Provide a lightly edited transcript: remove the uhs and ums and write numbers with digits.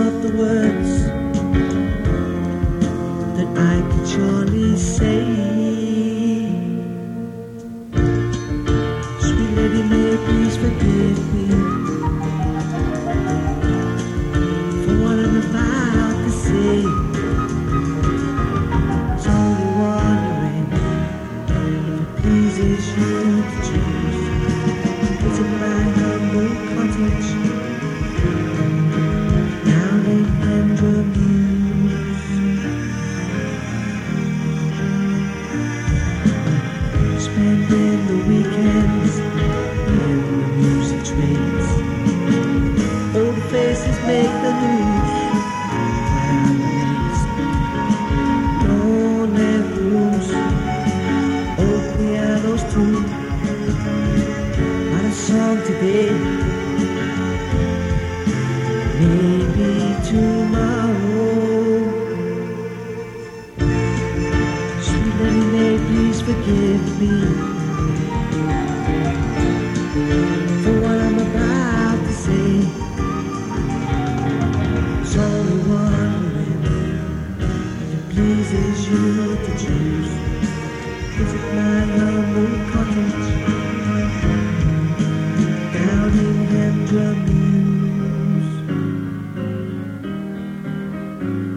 of the words that I can surely say. Sweet lady, may you please forgive me for what I'm about to say. It's only wondering if it pleases you to choose. Visit my humble cottage down in Pendremews. Spending the weekends in the music trades. Old faces make the news. I'm amazed. Don't let rooms, old pianos too. Not a song today, maybe tomorrow. Sweet lady, may you please forgive me for what I'm about to say. It's only wondering if it pleases you to choose. Visit my humble cottage down in Pendremews.